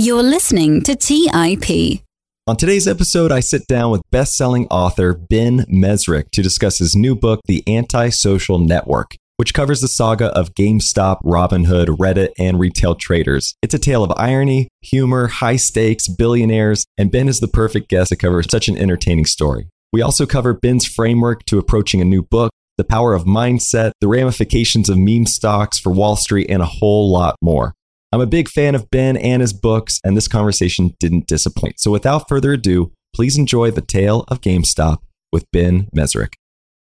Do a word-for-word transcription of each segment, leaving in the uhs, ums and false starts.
You're listening to T I P. On today's episode, I sit down with best-selling author Ben Mezrich to discuss his new book, The Anti-Social Network, which covers the saga of GameStop, Robinhood, Reddit, and retail traders. It's a tale of irony, humor, high stakes, billionaires, and Ben is the perfect guest to cover such an entertaining story. We also cover Ben's framework to approaching a new book, the power of mindset, the ramifications of meme stocks for Wall Street, and a whole lot more. I'm a big fan of Ben and his books, and this conversation didn't disappoint. So without further ado, please enjoy The Tale of GameStop with Ben Mezrich.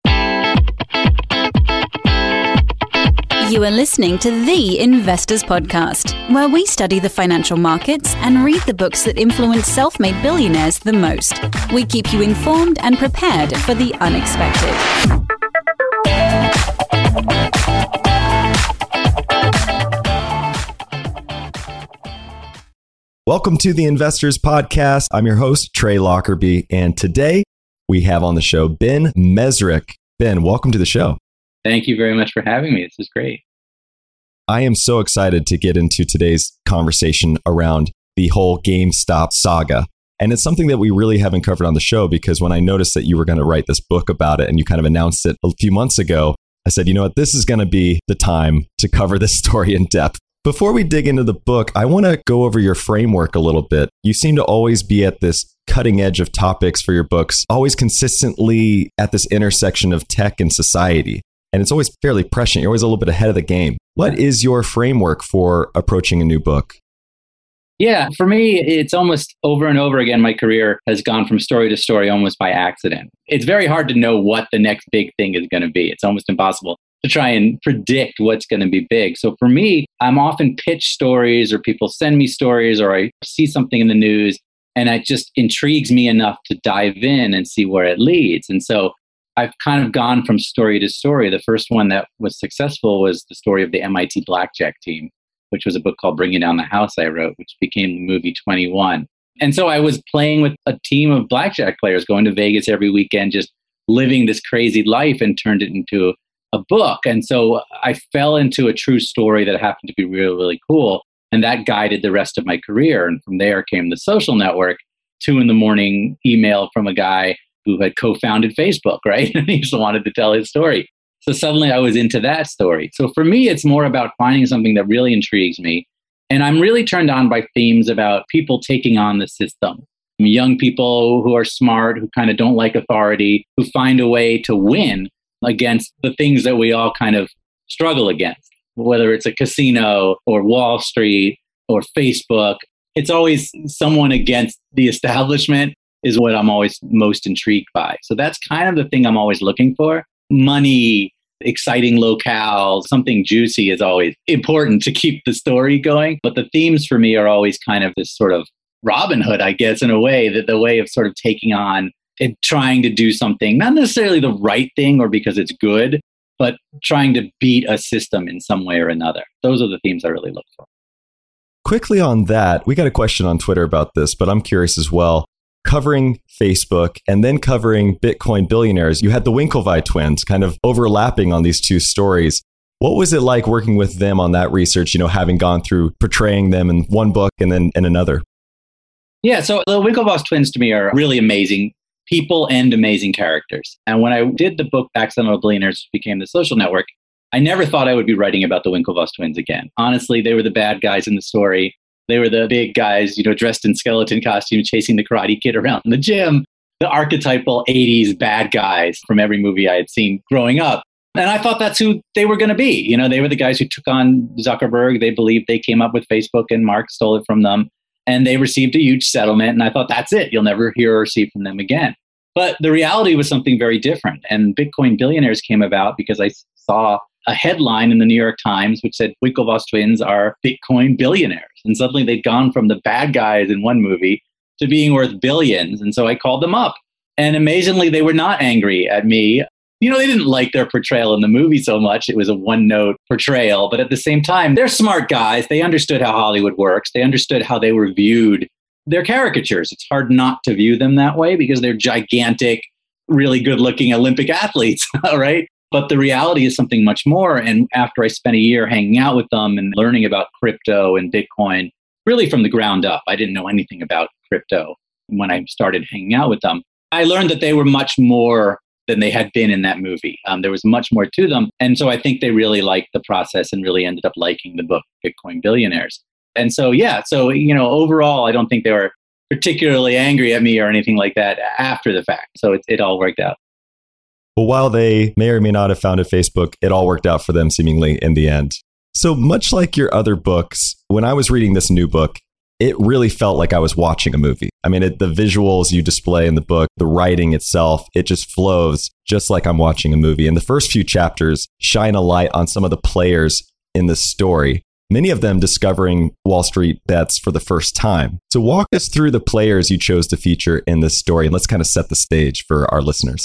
You are listening to The Investors Podcast, where we study the financial markets and read the books that influence self-made billionaires the most. We keep you informed and prepared for the unexpected. Welcome to the Investors Podcast. I'm your host, Trey Lockerbie, and today we have on the show Ben Mezrich. Ben, welcome to the show. Thank you very much for having me. This is great. I am so excited to get into today's conversation around the whole GameStop saga. And it's something that we really haven't covered on the show because when I noticed that you were going to write this book about it and you kind of announced it a few months ago, I said, you know what, this is going to be the time to cover this story in depth. Before we dig into the book, I want to go over your framework a little bit. You seem to always be at this cutting edge of topics for your books, always consistently at this intersection of tech and society. And it's always fairly prescient. You're always a little bit ahead of the game. What is your framework for approaching a new book? Yeah, for me, it's almost over and over again. My career has gone from story to story almost by accident. It's very hard to know what the next big thing is going to be. It's almost impossible to try and predict what's going to be big. So for me, I'm often pitched stories or people send me stories or I see something in the news and it just intrigues me enough to dive in and see where it leads. And so I've kind of gone from story to story. The first one that was successful was the story of the M I T Blackjack team, which was a book called Bringing Down the House I wrote, which became the movie twenty-one. And so I was playing with a team of blackjack players, going to Vegas every weekend, just living this crazy life and turned it into a book. And so I fell into a true story that happened to be really, really cool. And that guided the rest of my career. And from there came The Social Network, two in the morning email from a guy who had co-founded Facebook, right? And he just wanted to tell his story. So suddenly I was into that story. So for me, it's more about finding something that really intrigues me. And I'm really turned on by themes about people taking on the system. Young people who are smart, who kind of don't like authority, who find a way to win against the things that we all kind of struggle against, whether it's a casino or Wall Street or Facebook. It's always someone against the establishment is what I'm always most intrigued by. So that's kind of the thing I'm always looking for. Money, exciting locales, something juicy is always important to keep the story going. But the themes for me are always kind of this sort of Robinhood, I guess, in a way, that the way of sort of taking on and trying to do something, not necessarily the right thing or because it's good, but trying to beat a system in some way or another. Those are the themes I really look for. Quickly on that, we got a question on Twitter about this, but I'm curious as well. Covering Facebook and then covering Bitcoin billionaires, you had the Winklevi twins kind of overlapping on these two stories. What was it like working with them on that research, you know, having gone through portraying them in one book and then in another? Yeah, so the Winklevoss twins to me are really amazing people and amazing characters. And when I did the book Accidental Billionaires Became the Social Network, I never thought I would be writing about the Winklevoss twins again. Honestly, they were the bad guys in the story. They were the big guys, you know, dressed in skeleton costumes, chasing the Karate Kid around in the gym, the archetypal eighties bad guys from every movie I had seen growing up. And I thought that's who they were going to be. You know, they were the guys who took on Zuckerberg. They believed they came up with Facebook and Mark stole it from them. And they received a huge settlement. And I thought, that's it. You'll never hear or see from them again. But the reality was something very different. And Bitcoin billionaires came about because I saw a headline in the New York Times which said Winklevoss twins are Bitcoin billionaires. And suddenly they'd gone from the bad guys in one movie to being worth billions. And so I called them up. And amazingly, they were not angry at me. You know, they didn't like their portrayal in the movie so much. It was a one-note portrayal. But at the same time, they're smart guys. They understood how Hollywood works. They understood how they were viewed. They're caricatures. It's hard not to view them that way because they're gigantic, really good-looking Olympic athletes, right? But the reality is something much more. And after I spent a year hanging out with them and learning about crypto and Bitcoin, really from the ground up. I didn't know anything about crypto when I started hanging out with them. I learned that they were much more than they had been in that movie. Um, there was much more to them. And so I think they really liked the process and really ended up liking the book, Bitcoin Billionaires. And so, yeah, so, you know, overall, I don't think they were particularly angry at me or anything like that after the fact. So it, it all worked out. Well, while they may or may not have founded Facebook, it all worked out for them seemingly in the end. So much like your other books, when I was reading this new book, it really felt like I was watching a movie. I mean, it, the visuals you display in the book, the writing itself, it just flows just like I'm watching a movie. And the first few chapters shine a light on some of the players in this story, many of them discovering Wall Street bets for the first time. So walk us through the players you chose to feature in this story, and let's kind of set the stage for our listeners.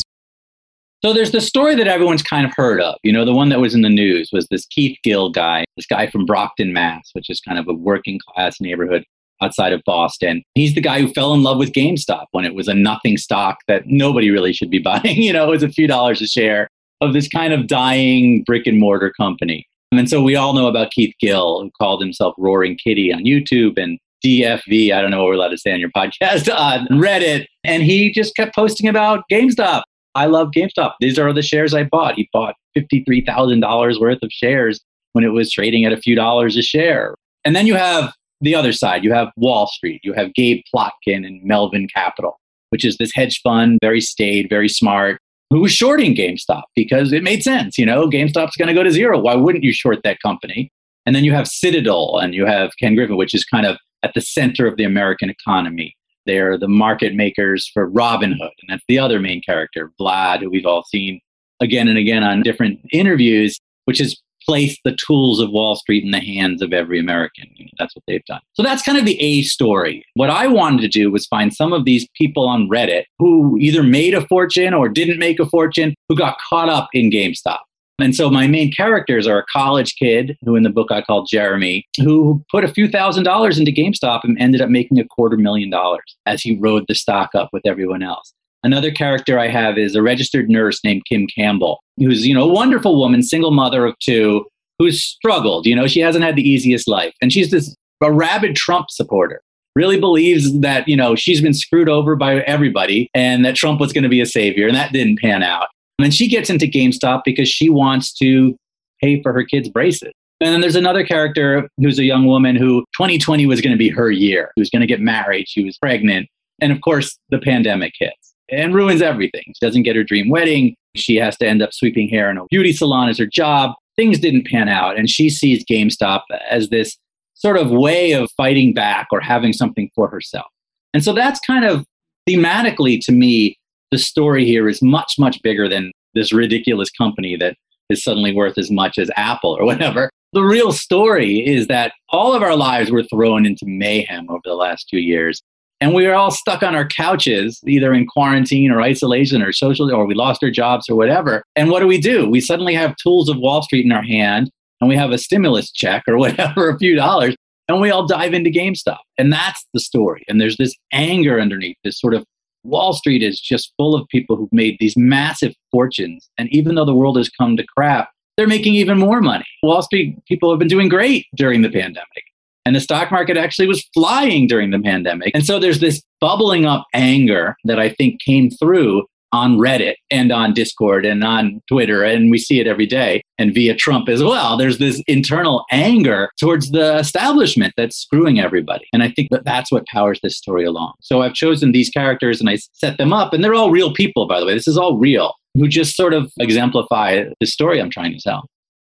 So there's the story that everyone's kind of heard of. You know, the one that was in the news was this Keith Gill guy, this guy from Brockton, Mass, which is kind of a working class neighborhood outside of Boston. He's the guy who fell in love with GameStop when it was a nothing stock that nobody really should be buying. You know, it was a few dollars a share of this kind of dying brick and mortar company. And so we all know about Keith Gill, who called himself Roaring Kitty on YouTube, and D F V, I don't know what we're allowed to say on your podcast, on Reddit. And he just kept posting about GameStop. I love GameStop. These are the shares I bought. He bought fifty-three thousand dollars worth of shares when it was trading at a few dollars a share. And then you have the other side. You have Wall Street. You have Gabe Plotkin and Melvin Capital, which is this hedge fund, very staid, very smart, who was shorting GameStop because it made sense. You know, GameStop's going to go to zero. Why wouldn't you short that company? And then you have Citadel and you have Ken Griffin, which is kind of at the center of the American economy. They're the market makers for Robinhood. And that's the other main character, Vlad, who we've all seen again and again on different interviews, which has placed the tools of Wall Street in the hands of every American. You know, that's what they've done. So that's kind of the A story. What I wanted to do was find some of these people on Reddit who either made a fortune or didn't make a fortune, who got caught up in GameStop. And so my main characters are a college kid who in the book I call Jeremy, who put a few thousand dollars into GameStop and ended up making a quarter million dollars as he rode the stock up with everyone else. Another character I have is a registered nurse named Kim Campbell, who's, you know, a wonderful woman, single mother of two, who's struggled. You know, she hasn't had the easiest life. And she's this a rabid Trump supporter, really believes that, you know, she's been screwed over by everybody and that Trump was going to be a savior. And that didn't pan out. And then she gets into GameStop because she wants to pay for her kids' braces. And then there's another character who's a young woman who twenty twenty was going to be her year. She was going to get married. She was pregnant. And of course, the pandemic hits and ruins everything. She doesn't get her dream wedding. She has to end up sweeping hair in a beauty salon as her job. Things didn't pan out. And she sees GameStop as this sort of way of fighting back or having something for herself. And so that's kind of thematically, to me, the story here is much, much bigger than this ridiculous company that is suddenly worth as much as Apple or whatever. The real story is that all of our lives were thrown into mayhem over the last two years. And we were all stuck on our couches, either in quarantine or isolation or social, or we lost our jobs or whatever. And what do we do? We suddenly have tools of Wall Street in our hand, and we have a stimulus check or whatever, a few dollars, and we all dive into GameStop. And that's the story. And there's this anger underneath, this sort of Wall Street is just full of people who've made these massive fortunes. And even though the world has come to crap, they're making even more money. Wall Street people have been doing great during the pandemic. And the stock market actually was flying during the pandemic. And so there's this bubbling up anger that I think came through on Reddit and on Discord and on Twitter. And we see it every day and via Trump as well. There's this internal anger towards the establishment that's screwing everybody. And I think that that's what powers this story along. So I've chosen these characters and I set them up. And they're all real people, by the way. This is all real, who just sort of exemplify the story I'm trying to tell.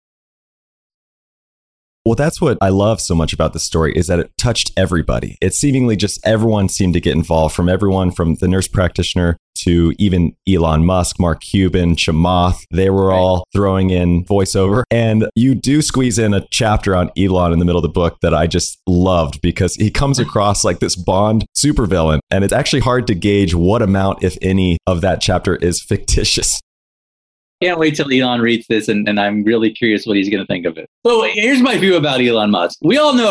Well, that's what I love so much about the story is that it touched everybody. It seemingly just everyone seemed to get involved, from everyone from the nurse practitioner to even Elon Musk, Mark Cuban, Chamath. They were right. all throwing in voiceover. And you do squeeze in a chapter on Elon in the middle of the book that I just loved because he comes across like this Bond supervillain. And it's actually hard to gauge what amount, if any, of that chapter is fictitious. Can't wait till Elon reads this, and, and I'm really curious what he's going to think of it. So here's my view about Elon Musk. We all know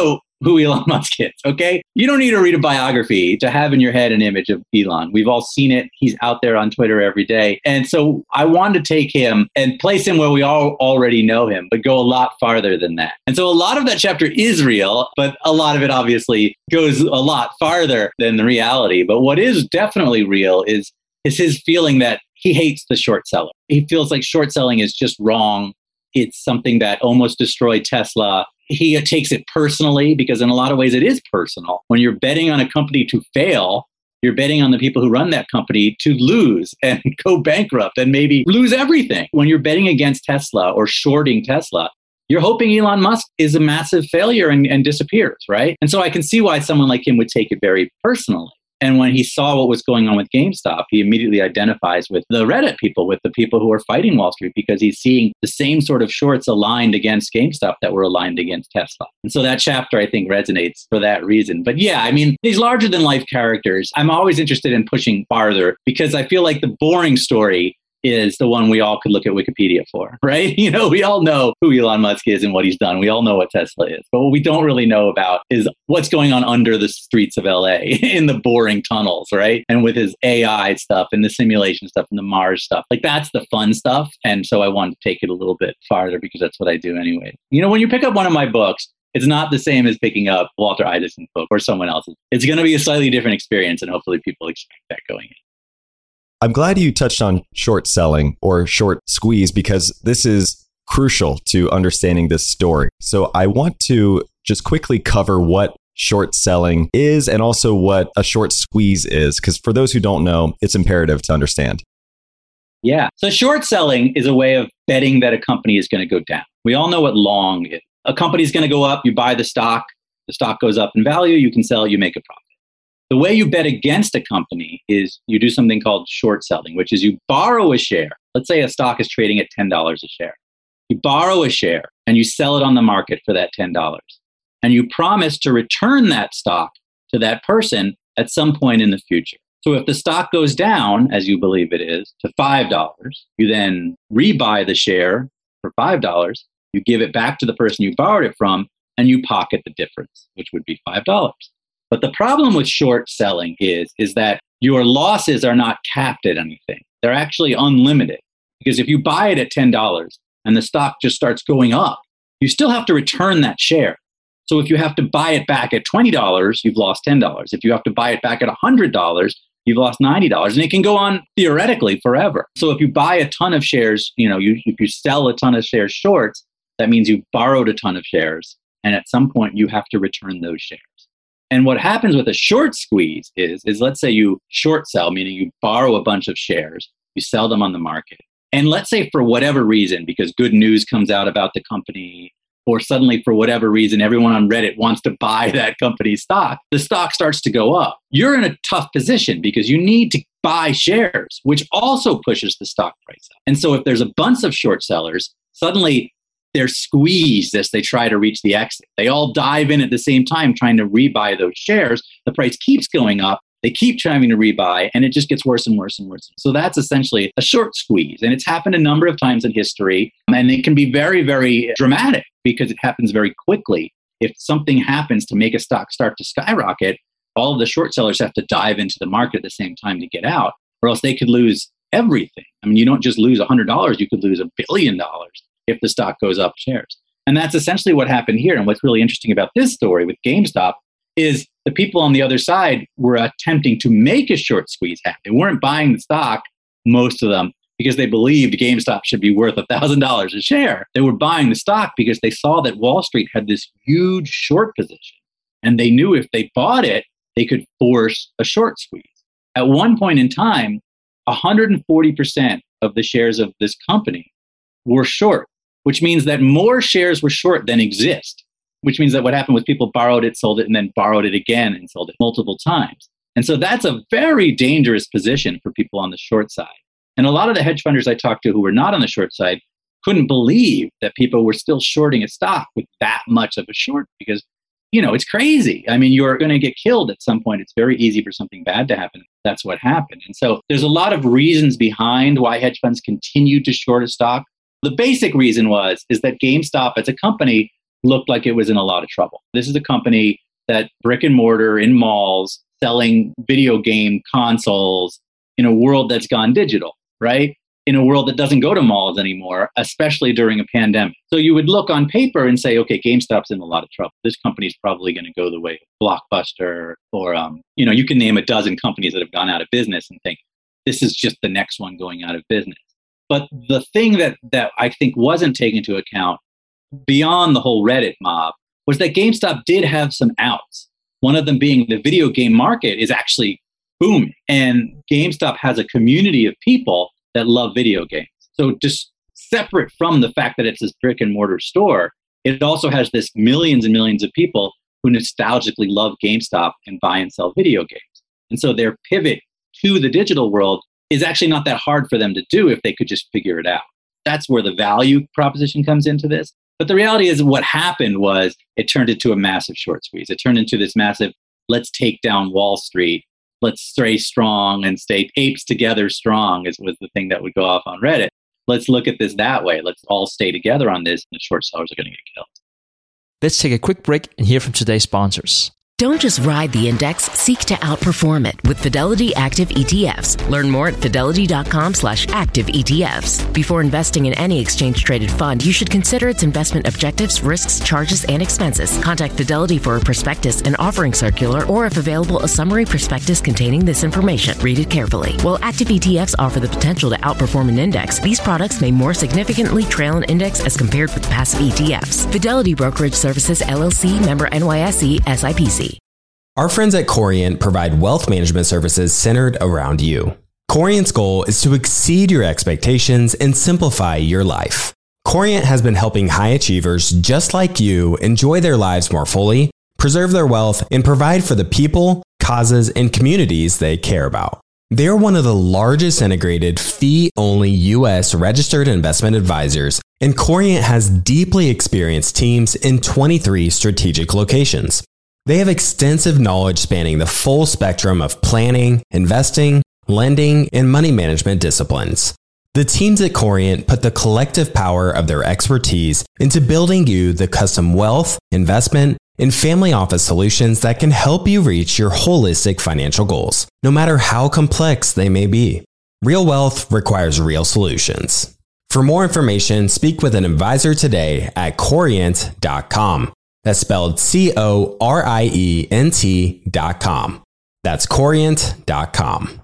who Elon Musk is, okay? You don't need to read a biography to have in your head an image of Elon. We've all seen it. He's out there on Twitter every day. And so I wanted to take him and place him where we all already know him, but go a lot farther than that. And so a lot of that chapter is real, but a lot of it obviously goes a lot farther than the reality. But what is definitely real is, is his feeling that he hates the short seller. He feels like short selling is just wrong. It's something that almost destroyed Tesla. He takes it personally because in a lot of ways it is personal. When you're betting on a company to fail, you're betting on the people who run that company to lose and go bankrupt and maybe lose everything. When you're betting against Tesla or shorting Tesla, you're hoping Elon Musk is a massive failure and, and disappears, right? And so I can see why someone like him would take it very personally. And when he saw what was going on with GameStop, he immediately identifies with the Reddit people, with the people who are fighting Wall Street, because he's seeing the same sort of shorts aligned against GameStop that were aligned against Tesla. And so that chapter, I think, resonates for that reason. But yeah, I mean, these larger than life characters, I'm always interested in pushing farther because I feel like the boring story is the one we all could look at Wikipedia for, right? You know, we all know who Elon Musk is and what he's done. We all know what Tesla is. But what we don't really know about is what's going on under the streets of L A in the boring tunnels, right? And with his A I stuff and the simulation stuff and the Mars stuff. Like that's the fun stuff. And so I wanted to take it a little bit farther because that's what I do anyway. You know, when you pick up one of my books, it's not the same as picking up Walter Isaacson's book or someone else's. It's going to be a slightly different experience, and hopefully people expect that going in. I'm glad you touched on short selling or short squeeze because this is crucial to understanding this story. So I want to just quickly cover what short selling is and also what a short squeeze is, because for those who don't know, it's imperative to understand. Yeah. So short selling is a way of betting that a company is going to go down. We all know what long is. A company is going to go up, you buy the stock, the stock goes up in value, you can sell, you make a profit. The way you bet against a company is you do something called short selling, which is you borrow a share. Let's say a stock is trading at ten dollars a share. You borrow a share and you sell it on the market for that ten dollars. And you promise to return that stock to that person at some point in the future. So if the stock goes down, as you believe it is, to five dollars, you then rebuy the share for five dollars, you give it back to the person you borrowed it from, and you pocket the difference, which would be five dollars. But the problem with short selling is, is that your losses are not capped at anything. They're actually unlimited. Because if you buy it at ten dollars and the stock just starts going up, you still have to return that share. So if you have to buy it back at twenty dollars, you've lost ten dollars. If you have to buy it back at one hundred dollars, you've lost ninety dollars. And it can go on theoretically forever. So if you buy a ton of shares, you know, you, if you sell a ton of shares shorts, that means you borrowed a ton of shares. And at some point, you have to return those shares. And what happens with a short squeeze is, is let's say you short sell, meaning you borrow a bunch of shares, you sell them on the market. And let's say for whatever reason, because good news comes out about the company, or suddenly for whatever reason, everyone on Reddit wants to buy that company's stock, the stock starts to go up. You're in a tough position because you need to buy shares, which also pushes the stock price up. And so if there's a bunch of short sellers, suddenly they're squeezed as they try to reach the exit. They all dive in at the same time trying to rebuy those shares. The price keeps going up. They keep trying to rebuy, and it just gets worse and worse and worse. So that's essentially a short squeeze. And it's happened a number of times in history. And it can be very, very dramatic because it happens very quickly. If something happens to make a stock start to skyrocket, all of the short sellers have to dive into the market at the same time to get out, or else they could lose everything. I mean, you don't just lose one hundred dollars, you could lose a billion dollars if the stock goes up shares. And that's essentially what happened here. And what's really interesting about this story with GameStop is the people on the other side were attempting to make a short squeeze happen. They weren't buying the stock, most of them, because they believed GameStop should be worth one thousand dollars a share. They were buying the stock because they saw that Wall Street had this huge short position. And they knew if they bought it, they could force a short squeeze. At one point in time, one hundred forty percent of the shares of this company were short, which means that more shares were short than exist, which means that what happened was people borrowed it, sold it, and then borrowed it again and sold it multiple times. And so that's a very dangerous position for people on the short side. And a lot of the hedge funders I talked to who were not on the short side couldn't believe that people were still shorting a stock with that much of a short because, you know, it's crazy. I mean, you're going to get killed at some point. It's very easy for something bad to happen. That's what happened. And so there's a lot of reasons behind why hedge funds continue to short a stock. The basic reason was, is that GameStop as a company looked like it was in a lot of trouble. This is a company that brick and mortar in malls, selling video game consoles in a world that's gone digital, right? In a world that doesn't go to malls anymore, especially during a pandemic. So you would look on paper and say, okay, GameStop's in a lot of trouble. This company's probably going to go the way of Blockbuster, or, um, you know, you can name a dozen companies that have gone out of business and think, this is just the next one going out of business. But the thing that, that I think wasn't taken into account beyond the whole Reddit mob was that GameStop did have some outs. One of them being the video game market is actually booming. And GameStop has a community of people that love video games. So just separate from the fact that it's this brick and mortar store, it also has this millions and millions of people who nostalgically love GameStop and buy and sell video games. And so their pivot to the digital world is actually not that hard for them to do if they could just figure it out. That's where the value proposition comes into this. But the reality is what happened was it turned into a massive short squeeze. It turned into this massive, let's take down Wall Street. Let's stay strong and stay apes together strong is was the thing that would go off on Reddit. Let's look at this that way. Let's all stay together on this, and the short sellers are going to get killed. Let's take a quick break and hear from today's sponsors. Don't just ride the index, seek to outperform it with Fidelity Active E T Fs. Learn more at fidelity.com slash active ETFs. Before investing in any exchange-traded fund, you should consider its investment objectives, risks, charges, and expenses. Contact Fidelity for a prospectus, an offering circular, or if available, a summary prospectus containing this information. Read it carefully. While active E T Fs offer the potential to outperform an index, these products may more significantly trail an index as compared with passive E T Fs. Fidelity Brokerage Services, L L C, member N Y S E, S I P C. Our friends at Corient provide wealth management services centered around you. Corient's goal is to exceed your expectations and simplify your life. Corient has been helping high achievers just like you enjoy their lives more fully, preserve their wealth, and provide for the people, causes, and communities they care about. They're one of the largest integrated fee-only U S registered investment advisors, and Corient has deeply experienced teams in twenty-three strategic locations. They have extensive knowledge spanning the full spectrum of planning, investing, lending, and money management disciplines. The teams at Corient put the collective power of their expertise into building you the custom wealth, investment, and family office solutions that can help you reach your holistic financial goals, no matter how complex they may be. Real wealth requires real solutions. For more information, speak with an advisor today at corient dot com. That's spelled C O R I E N T dot com. That's corient dot com.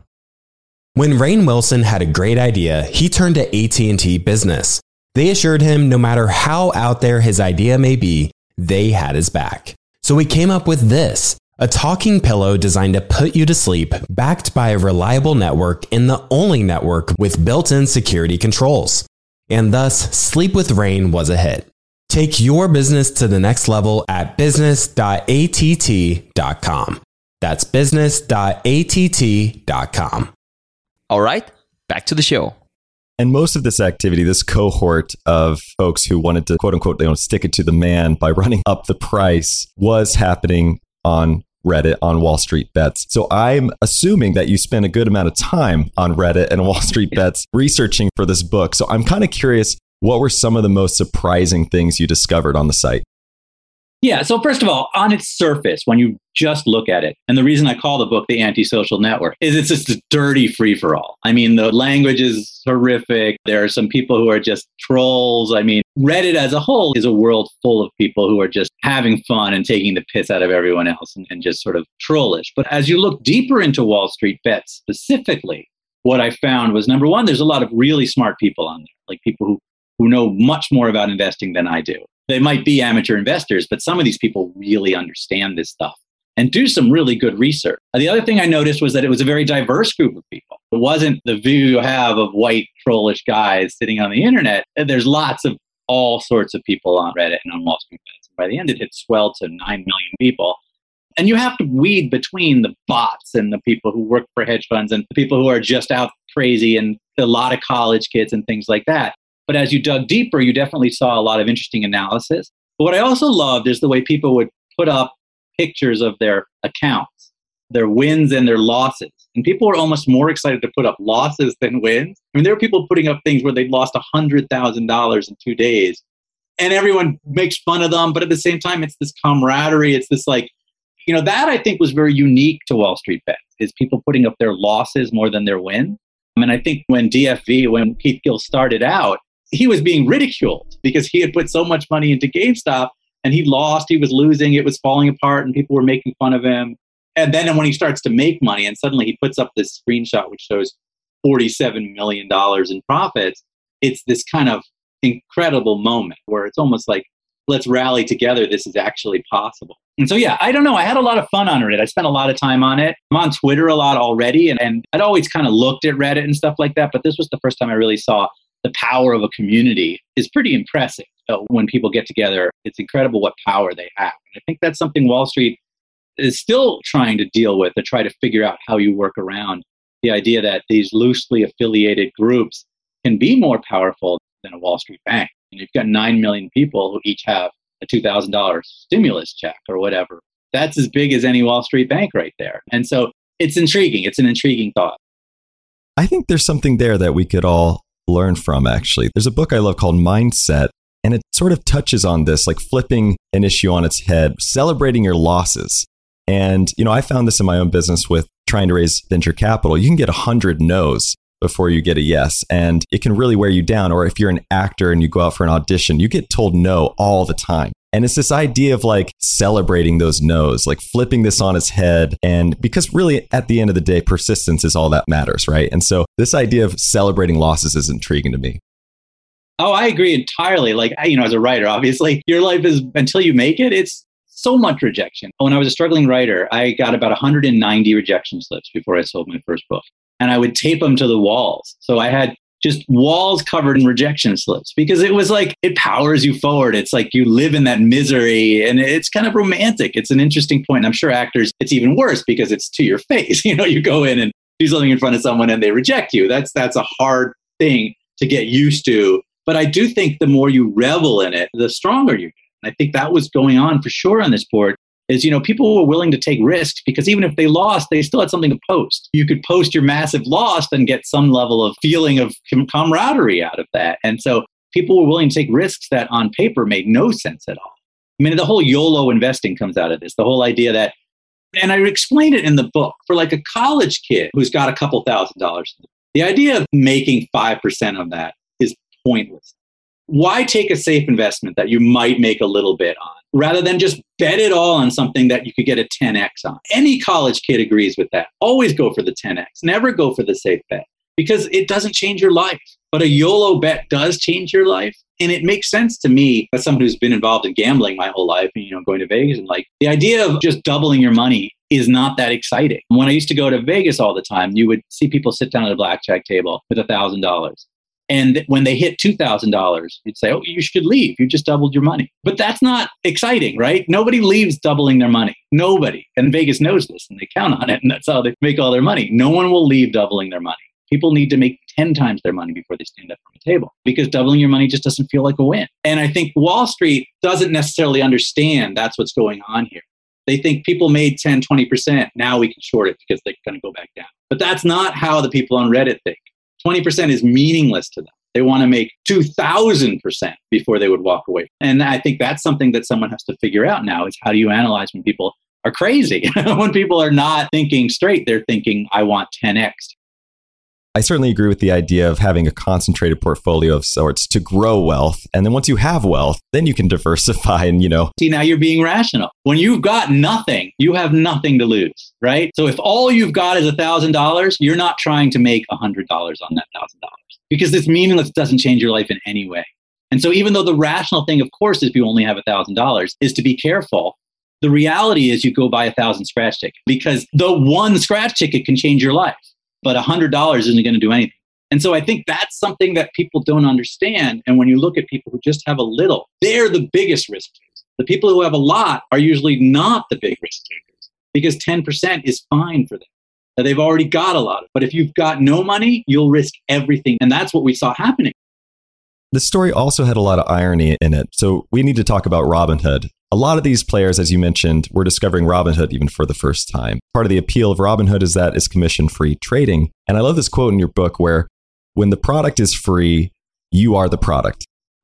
When Rainn Wilson had a great idea, he turned to A T and T Business. They assured him no matter how out there his idea may be, they had his back. So he came up with this, a talking pillow designed to put you to sleep, backed by a reliable network and the only network with built-in security controls. And thus, Sleep with Rainn was a hit. Take your business to the next level at business dot A T T dot com. That's business dot A T T dot com. All right, back to the show. And most of this activity, this cohort of folks who wanted to, quote unquote, they don't stick it to the man by running up the price, was happening on Reddit, on Wall Street Bets. So I'm assuming that you spent a good amount of time on Reddit and Wall Street Bets researching for this book. So I'm kind of curious, what were some of the most surprising things you discovered on the site? Yeah. So first of all, on its surface, when you just look at it, and the reason I call the book The Antisocial Network is it's just a dirty free-for-all. I mean, the language is horrific. There are some people who are just trolls. I mean, Reddit as a whole is a world full of people who are just having fun and taking the piss out of everyone else and, and just sort of trollish. But as you look deeper into Wall Street Bets specifically, what I found was, number one, there's a lot of really smart people on there, like people who who know much more about investing than I do. They might be amateur investors, but some of these people really understand this stuff and do some really good research. The other thing I noticed was that it was a very diverse group of people. It wasn't the view you have of white trollish guys sitting on the internet. There's lots of all sorts of people on Reddit and on Wall Street Bets. By the end, it had swelled to nine million people. And you have to weed between the bots and the people who work for hedge funds and the people who are just out crazy and a lot of college kids and things like that. But as you dug deeper, you definitely saw a lot of interesting analysis. But what I also loved is the way people would put up pictures of their accounts, their wins and their losses. And people were almost more excited to put up losses than wins. I mean, there were people putting up things where they'd lost one hundred thousand dollars in two days and everyone makes fun of them. But at the same time, it's this camaraderie. It's this like, you know, that I think was very unique to Wall Street Bets, is people putting up their losses more than their wins. I mean, I think when D F V, when Keith Gill started out, he was being ridiculed because he had put so much money into GameStop and he lost, he was losing, it was falling apart and people were making fun of him. And then when he starts to make money and suddenly he puts up this screenshot which shows forty-seven million dollars in profits, it's this kind of incredible moment where it's almost like, let's rally together. This is actually possible. And so, yeah, I don't know. I had a lot of fun on Reddit. I spent a lot of time on it. I'm on Twitter a lot already. And, and I'd always kind of looked at Reddit and stuff like that. But this was the first time I really saw the power of a community is pretty impressive. So when people get together, it's incredible what power they have. And I think that's something Wall Street is still trying to deal with, to try to figure out how you work around the idea that these loosely affiliated groups can be more powerful than a Wall Street bank. And you've got nine million people who each have a two thousand dollars stimulus check or whatever. That's as big as any Wall Street bank right there. And so it's intriguing. It's an intriguing thought. I think there's something there that we could all learn from, actually. There's a book I love called Mindset, and it sort of touches on this, like flipping an issue on its head, celebrating your losses. And, you know, I found this in my own business with trying to raise venture capital. You can get a hundred no's before you get a yes, and it can really wear you down. Or if you're an actor and you go out for an audition, you get told no all the time. And it's this idea of like celebrating those no's, like flipping this on its head. And because really at the end of the day, persistence is all that matters, right? And so this idea of celebrating losses is intriguing to me. Oh, I agree entirely. Like, you know, as a writer, obviously your life is, until you make it, it's so much rejection. When I was a struggling writer, I got about one hundred ninety rejection slips before I sold my first book. And I would tape them to the walls. So I had just walls covered in rejection slips because it was like, it powers you forward. It's like you live in that misery and it's kind of romantic. It's an interesting point. And I'm sure actors, it's even worse because it's to your face. You know, you go in and do something in front of someone and they reject you. That's, that's a hard thing to get used to. But I do think the more you revel in it, the stronger you get. And I think that was going on for sure on this board. Is, you know, people were willing to take risks because even if they lost, they still had something to post. You could post your massive loss and get some level of feeling of camaraderie out of that. And so people were willing to take risks that on paper made no sense at all. I mean, the whole YOLO investing comes out of this, the whole idea that, and I explained it in the book, for like a college kid who's got a couple thousand dollars, the idea of making five percent of that is pointless. Why take a safe investment that you might make a little bit on rather than just bet it all on something that you could get a ten X on? Any college kid agrees with that. Always go for the ten X. Never go for the safe bet because it doesn't change your life. But a YOLO bet does change your life. And it makes sense to me as someone who's been involved in gambling my whole life and, you know, going to Vegas, and like the idea of just doubling your money is not that exciting. When I used to go to Vegas all the time, you would see people sit down at a blackjack table with a thousand dollars. And when they hit two thousand dollars, you'd say, oh, you should leave. You just doubled your money. But that's not exciting, right? Nobody leaves doubling their money. Nobody. And Vegas knows this and they count on it. And that's how they make all their money. No one will leave doubling their money. People need to make ten times their money before they stand up from the table because doubling your money just doesn't feel like a win. And I think Wall Street doesn't necessarily understand that's what's going on here. They think people made ten, twenty percent. Now we can short it because they're going to go back down. But that's not how the people on Reddit think. twenty percent is meaningless to them. They want to make two thousand percent before they would walk away. And I think that's something that someone has to figure out now is how do you analyze when people are crazy? When people are not thinking straight, they're thinking, I want ten X. I certainly agree with the idea of having a concentrated portfolio of sorts to grow wealth. And then once you have wealth, then you can diversify and, you know. See, now you're being rational. When you've got nothing, you have nothing to lose, right? So if all you've got is one thousand dollars, you're not trying to make one hundred dollars on that one thousand dollars because it's meaningless. It doesn't change your life in any way. And so even though the rational thing, of course, if you only have one thousand dollars is to be careful, the reality is you go buy a thousand scratch tickets because the one scratch ticket can change your life. But one hundred dollars isn't going to do anything. And so I think that's something that people don't understand. And when you look at people who just have a little, they're the biggest risk takers. The people who have a lot are usually not the big risk takers because ten percent is fine for them. They've already got a lot. But if you've got no money, you'll risk everything. And that's what we saw happening. The story also had a lot of irony in it. So we need to talk about Robinhood. A lot of these players, as you mentioned, were discovering Robinhood even for the first time. Part of the appeal of Robinhood is that it's commission-free trading. And I love this quote in your book where when the product is free, you are the product.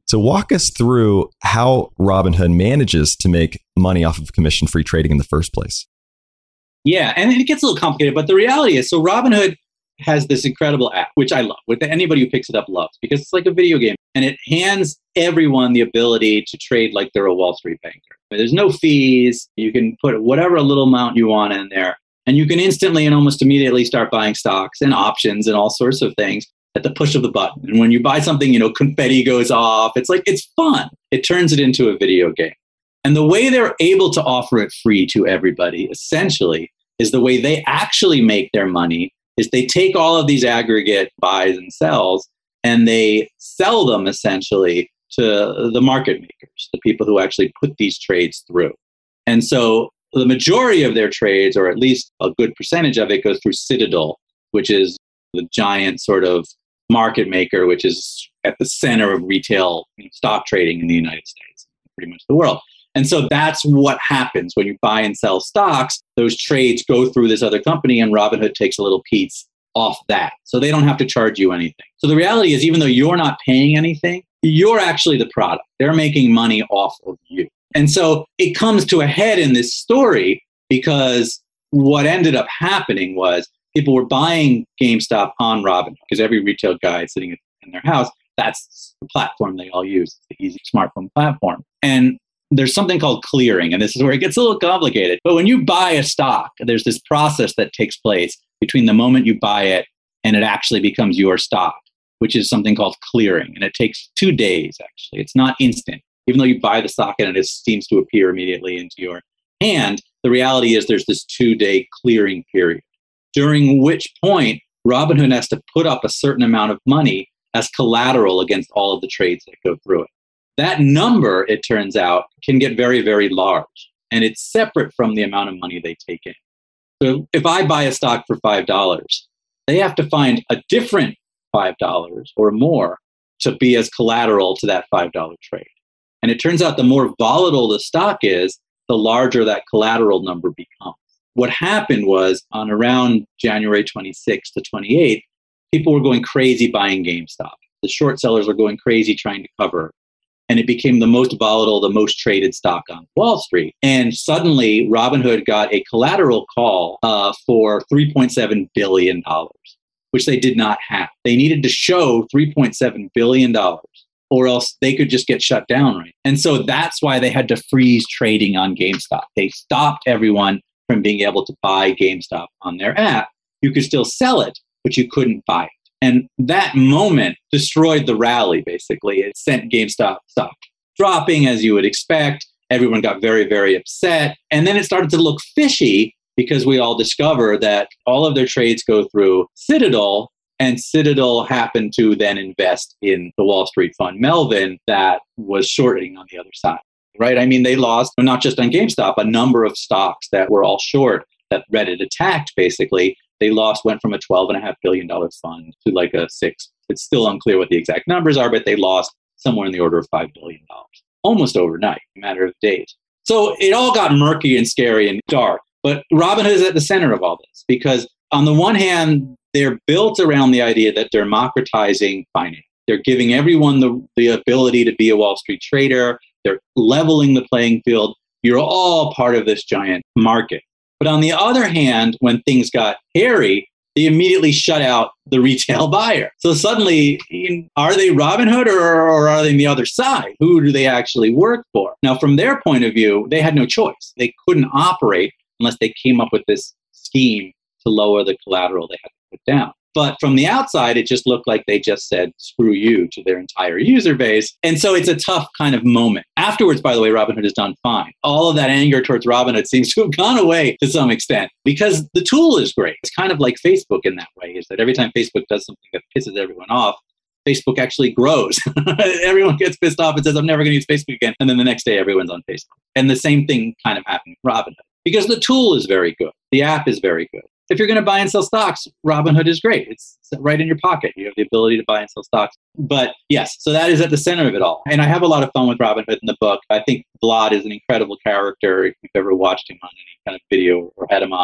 So walk us through how Robinhood manages to make money off of commission-free trading in the first place. Yeah, and it gets a little complicated, but the reality is, so Robinhood has this incredible app, which I love, which anybody who picks it up loves, because it's like a video game, and it hands everyone the ability to trade like they're a Wall Street banker. There's no fees. You can put whatever little amount you want in there, and you can instantly and almost immediately start buying stocks and options and all sorts of things at the push of the button. And when you buy something, you know, confetti goes off. It's like, it's fun. It turns it into a video game. And the way they're able to offer it free to everybody, essentially, is the way they actually make their money is they take all of these aggregate buys and sells and they sell them essentially to the market makers, the people who actually put these trades through. And so the majority of their trades, or at least a good percentage of it, goes through Citadel, which is the giant sort of market maker, which is at the center of retail stock trading in the United States, pretty much the world. And so that's what happens when you buy and sell stocks. Those trades go through this other company and Robinhood takes a little piece off that. So they don't have to charge you anything. So the reality is, even though you're not paying anything, you're actually the product. They're making money off of you. And so it comes to a head in this story because what ended up happening was people were buying GameStop on Robinhood because every retail guy sitting in their house, that's the platform they all use, the easy smartphone platform. And there's something called clearing, and this is where it gets a little complicated. But when you buy a stock, there's this process that takes place between the moment you buy it and it actually becomes your stock, which is something called clearing. And it takes two days, actually. It's not instant. Even though you buy the stock and it seems to appear immediately into your hand, the reality is there's this two-day clearing period, during which point Robinhood has to put up a certain amount of money as collateral against all of the trades that go through it. That number, it turns out, can get very, very large, and it's separate from the amount of money they take in. So if I buy a stock for five dollars, they have to find a different five dollars or more to be as collateral to that five dollar trade. And it turns out the more volatile the stock is, the larger that collateral number becomes. What happened was on around January twenty-sixth to twenty-eighth, people were going crazy buying GameStop. The short sellers were going crazy trying to cover. And it became the most volatile, the most traded stock on Wall Street. And suddenly, Robinhood got a collateral call uh, for three point seven billion dollars, which they did not have. They needed to show three point seven billion dollars, or else they could just get shut down, right? And so that's why they had to freeze trading on GameStop. They stopped everyone from being able to buy GameStop on their app. You could still sell it, but you couldn't buy it. And that moment destroyed the rally, basically. It sent GameStop stock dropping, as you would expect. Everyone got very, very upset. And then it started to look fishy because we all discover that all of their trades go through Citadel, and Citadel happened to then invest in the Wall Street fund Melvin that was shorting on the other side, right? I mean, they lost, not just on GameStop, a number of stocks that were all short that Reddit attacked, basically. They lost, went from a twelve point five billion dollars fund to like a six. It's still unclear what the exact numbers are, but they lost somewhere in the order of five billion dollars, almost overnight, a matter of days. So it all got murky and scary and dark. But Robinhood is at the center of all this because on the one hand, they're built around the idea that they're democratizing finance. They're giving everyone the, the ability to be a Wall Street trader. They're leveling the playing field. You're all part of this giant market. But on the other hand, when things got hairy, they immediately shut out the retail buyer. So suddenly, are they Robinhood or, or are they on the other side? Who do they actually work for? Now, from their point of view, they had no choice. They couldn't operate unless they came up with this scheme to lower the collateral they had to put down. But from the outside, it just looked like they just said, screw you to their entire user base. And so it's a tough kind of moment. Afterwards, by the way, Robinhood has done fine. All of that anger towards Robinhood seems to have gone away to some extent because the tool is great. It's kind of like Facebook in that way, is that every time Facebook does something that pisses everyone off, Facebook actually grows. Everyone gets pissed off and says, I'm never going to use Facebook again. And then the next day, everyone's on Facebook. And the same thing kind of happened with Robinhood because the tool is very good. The app is very good. If you're going to buy and sell stocks, Robinhood is great. It's right in your pocket. You have the ability to buy and sell stocks. But yes, so that is at the center of it all. And I have a lot of fun with Robinhood in the book. I think Vlad is an incredible character. If you've ever watched him on any kind of video or had him on,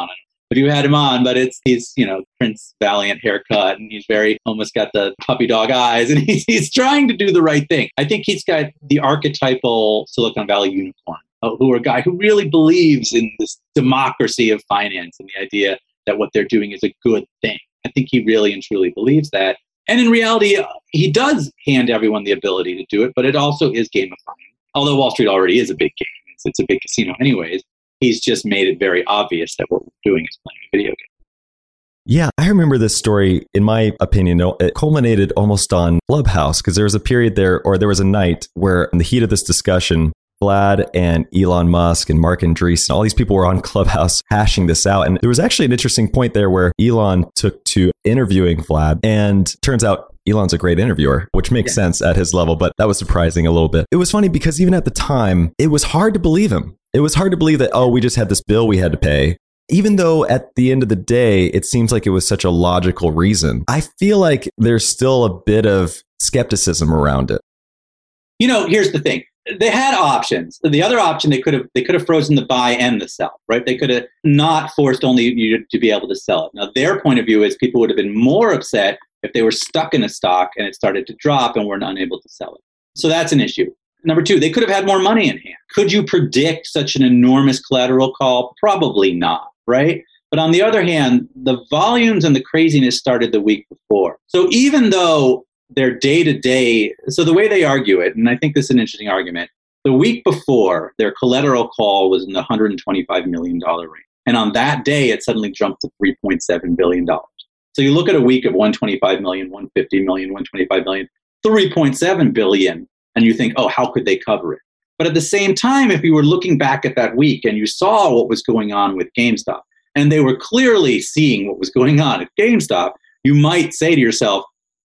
if you had him on, but it's he's, you know, Prince Valiant haircut, and he's very almost got the puppy dog eyes, and he's, he's trying to do the right thing. I think he's got the archetypal Silicon Valley unicorn, who are a guy who really believes in this democracy of finance and the idea that what they're doing is a good thing. I think he really and truly believes that. And in reality, he does hand everyone the ability to do it, but it also is gamifying. Although Wall Street already is a big game. It's, it's a big casino anyways. He's just made it very obvious that what we're doing is playing a video game. Yeah, I remember this story, in my opinion, it culminated almost on Clubhouse, because there was a period there, or there was a night where in the heat of this discussion, Vlad and Elon Musk and Mark Andreessen, all these people were on Clubhouse hashing this out. And there was actually an interesting point there where Elon took to interviewing Vlad, and turns out Elon's a great interviewer, which makes yeah. sense at his level, but that was surprising a little bit. It was funny because even at the time, it was hard to believe him. It was hard to believe that, oh, we just had this bill we had to pay. Even though at the end of the day, it seems like it was such a logical reason. I feel like there's still a bit of skepticism around it. You know, here's the thing. They had options. The other option, they could have they could have frozen the buy and the sell, right? They could have not forced only you to be able to sell it. Now, their point of view is people would have been more upset if they were stuck in a stock and it started to drop and were unable to sell it. So that's an issue. Number two, they could have had more money in hand. Could you predict such an enormous collateral call? Probably not, right? But on the other hand, the volumes and the craziness started the week before. So even though their day-to-day, so the way they argue it, and I think this is an interesting argument, the week before, their collateral call was in the one hundred twenty-five million dollars range. And on that day, it suddenly jumped to three point seven billion dollars. So you look at a week of one hundred twenty-five million dollars, one hundred fifty million dollars, one hundred twenty-five million dollars, three point seven billion dollars. And you think, oh, how could they cover it? But at the same time, if you were looking back at that week and you saw what was going on with GameStop, and they were clearly seeing what was going on at GameStop, you might say to yourself,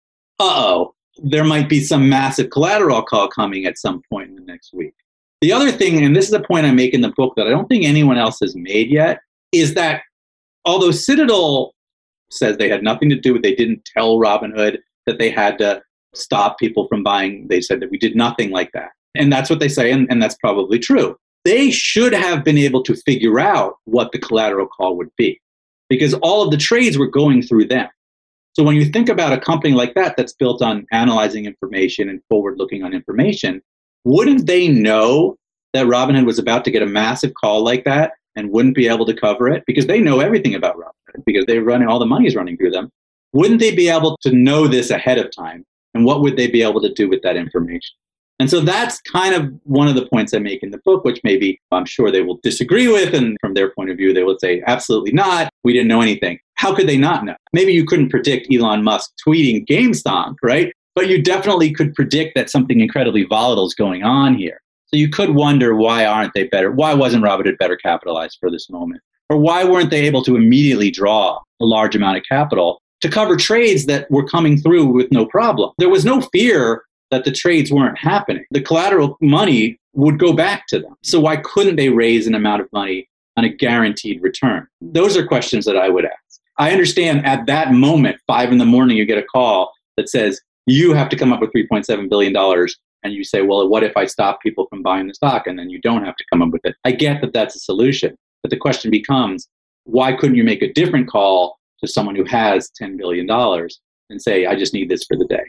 uh-oh, there might be some massive collateral call coming at some point in the next week. The other thing, and this is a point I make in the book that I don't think anyone else has made yet, is that although Citadel says they had nothing to do with, they didn't tell Robinhood that they had to stop people from buying. They said that we did nothing like that. And that's what they say, and, and that's probably true. They should have been able to figure out what the collateral call would be, because all of the trades were going through them. So when you think about a company like that that's built on analyzing information and forward-looking on information, wouldn't they know that Robinhood was about to get a massive call like that and wouldn't be able to cover it? Because they know everything about Robinhood, because they run all the money's running through them. Wouldn't they be able to know this ahead of time? And what would they be able to do with that information? And so that's kind of one of the points I make in the book, which maybe I'm sure they will disagree with. And from their point of view, they will say, absolutely not. We didn't know anything. How could they not know? Maybe you couldn't predict Elon Musk tweeting GameStop, right? But you definitely could predict that something incredibly volatile is going on here. So you could wonder, why aren't they better? Why wasn't Robinhood better capitalized for this moment? Or why weren't they able to immediately draw a large amount of capital to cover trades that were coming through with no problem? There was no fear that the trades weren't happening. The collateral money would go back to them. So why couldn't they raise an amount of money on a guaranteed return? Those are questions that I would ask. I understand at that moment, five in the morning, you get a call that says, you have to come up with three point seven billion dollars. And you say, well, what if I stop people from buying the stock? And then you don't have to come up with it. I get that that's a solution. But the question becomes, why couldn't you make a different call to someone who has ten billion dollars and say, I just need this for the day?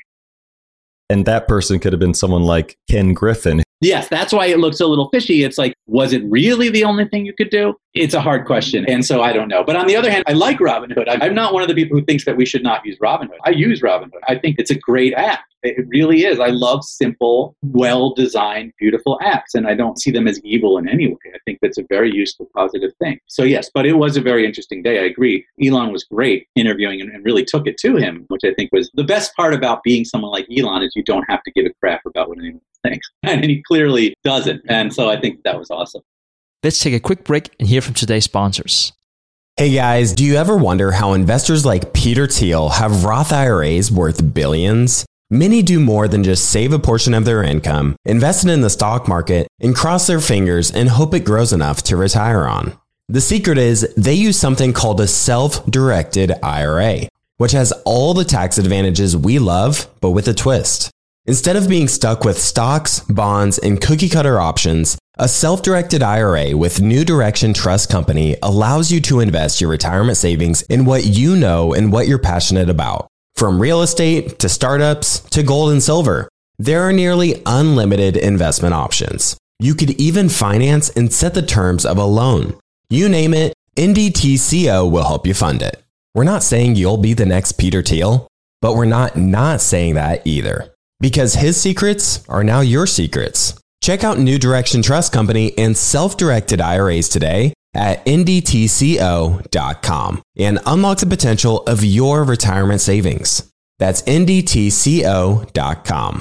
And that person could have been someone like Ken Griffin. Yes, that's why it looks a little fishy. It's like, was it really the only thing you could do? It's a hard question. And so I don't know. But on the other hand, I like Robinhood. I'm not one of the people who thinks that we should not use Robinhood. I use Robinhood. I think it's a great app. It really is. I love simple, well-designed, beautiful apps. And I don't see them as evil in any way. I think that's a very useful, positive thing. So yes, but it was a very interesting day. I agree. Elon was great interviewing and, and really took it to him, which I think was the best part about being someone like Elon, is you don't have to give a crap about what anyone thinks. And he clearly doesn't. And so I think that was awesome. Let's take a quick break and hear from today's sponsors. Hey guys, do you ever wonder how investors like Peter Thiel have Roth I R As worth billions? Many do more than just save a portion of their income, invest it in the stock market, and cross their fingers and hope it grows enough to retire on. The secret is they use something called a self-directed I R A, which has all the tax advantages we love, but with a twist. Instead of being stuck with stocks, bonds, and cookie-cutter options, A self-directed I R A with New Direction Trust Company allows you to invest your retirement savings in what you know and what you're passionate about. From real estate to startups to gold and silver, there are nearly unlimited investment options. You could even finance and set the terms of a loan. You name it, N D T C O will help you fund it. We're not saying you'll be the next Peter Thiel, but we're not not saying that either. Because his secrets are now your secrets. Check out New Direction Trust Company and self-directed I R As today at N D T C O dot com and unlock the potential of your retirement savings. That's N D T C O dot com.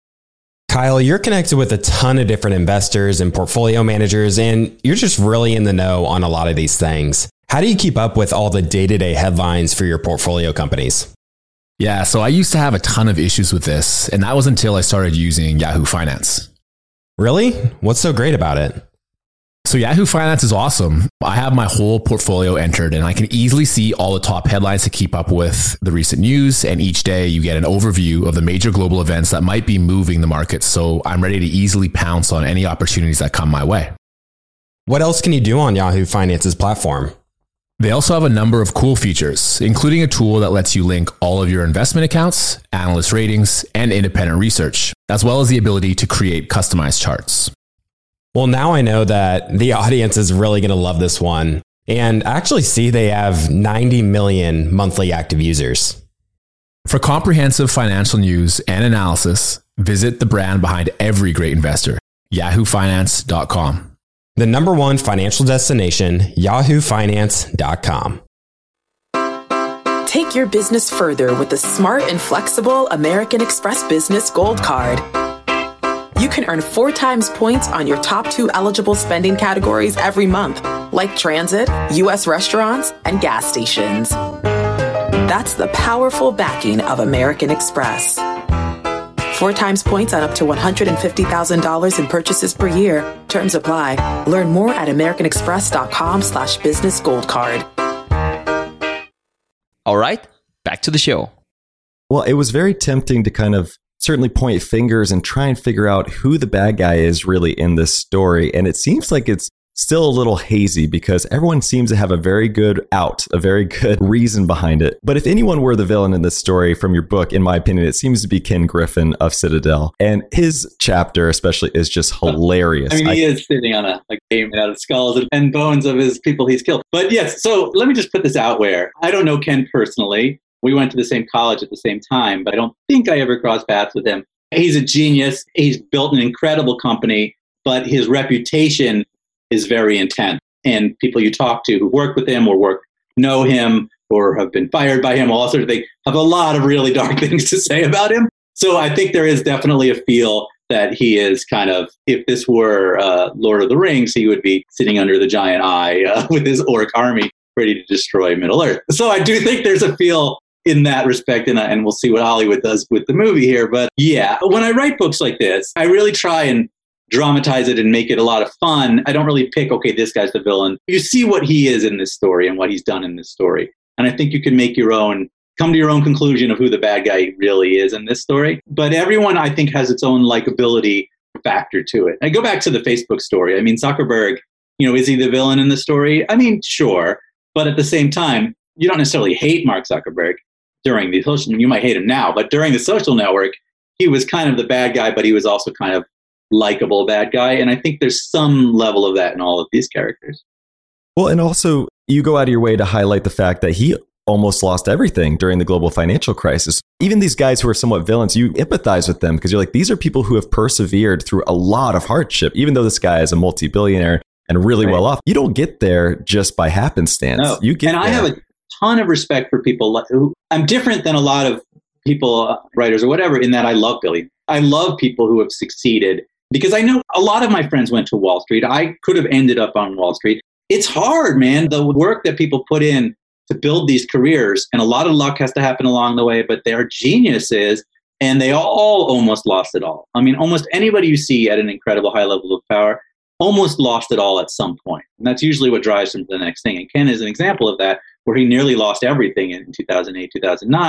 Kyle, you're connected with a ton of different investors and portfolio managers, and you're just really in the know on a lot of these things. How do you keep up with all the day-to-day headlines for your portfolio companies? Yeah, so I used to have a ton of issues with this, and that was until I started using Yahoo Finance. Really? What's so great about it? So Yahoo Finance is awesome. I have my whole portfolio entered and I can easily see all the top headlines to keep up with the recent news. And each day you get an overview of the major global events that might be moving the market. So I'm ready to easily pounce on any opportunities that come my way. What else can you do on Yahoo Finance's platform? They also have a number of cool features, including a tool that lets you link all of your investment accounts, analyst ratings, and independent research, as well as the ability to create customized charts. Well, now I know that the audience is really going to love this one. And actually see they have ninety million monthly active users. For comprehensive financial news and analysis, visit the brand behind every great investor, yahoo finance dot com. The number one financial destination, yahoo finance dot com. Take your business further with the smart and flexible American Express Business Gold Card. You can earn four times points on your top two eligible spending categories every month, like transit, U S restaurants, and gas stations. That's the powerful backing of American Express. Four times points on up to one hundred fifty thousand dollars in purchases per year. Terms apply. Learn more at americanexpress.com slash business gold card. All right, back to the show. Well, it was very tempting to kind of certainly point fingers and try and figure out who the bad guy is really in this story. And it seems like it's still a little hazy because everyone seems to have a very good out, a very good reason behind it. But if anyone were the villain in this story from your book, in my opinion, it seems to be Ken Griffin of Citadel. And his chapter especially is just hilarious. I mean, he I, is sitting on a, a game out of skulls and bones of his people he's killed. But yes, so let me just put this out where I don't know Ken personally. We went to the same college at the same time, but I don't think I ever crossed paths with him. He's a genius. He's built an incredible company, but his reputation is very intense. And people you talk to who work with him or work know him or have been fired by him, all sorts of things, have a lot of really dark things to say about him. So I think there is definitely a feel that he is kind of, if this were uh, Lord of the Rings, he would be sitting under the giant eye uh, with his orc army ready to destroy Middle Earth. So I do think there's a feel in that respect, and, and we'll see what Hollywood does with the movie here. But yeah, when I write books like this, I really try and dramatize it and make it a lot of fun. I don't really pick, okay, this guy's the villain. You see what he is in this story and what he's done in this story. And I think you can make your own, come to your own conclusion of who the bad guy really is in this story. But everyone, I think, has its own likability factor to it. I go back to the Facebook story. I mean, Zuckerberg, you know, is he the villain in the story? I mean, sure. But at the same time, you don't necessarily hate Mark Zuckerberg. During the social, you might hate him now, but during the social network, he was kind of the bad guy, but he was also kind of likable bad guy. And I think there's some level of that in all of these characters. Well, and also you go out of your way to highlight the fact that he almost lost everything during the global financial crisis. Even these guys who are somewhat villains, you empathize with them because you're like, these are people who have persevered through a lot of hardship, even though this guy is a multi-billionaire and really right. well off. You don't get there just by happenstance. No. You get and there. I have a ton of respect for people who, I'm different than a lot of people, uh, writers or whatever, in that I love Billy. I love people who have succeeded because I know a lot of my friends went to Wall Street. I could have ended up on Wall Street. It's hard, man. The work that people put in to build these careers, and a lot of luck has to happen along the way, but they're geniuses and they all almost lost it all. I mean, almost anybody you see at an incredible high level of power almost lost it all at some point. And that's usually what drives them to the next thing. And Ken is an example of that, where he nearly lost everything in two thousand eight, two thousand nine,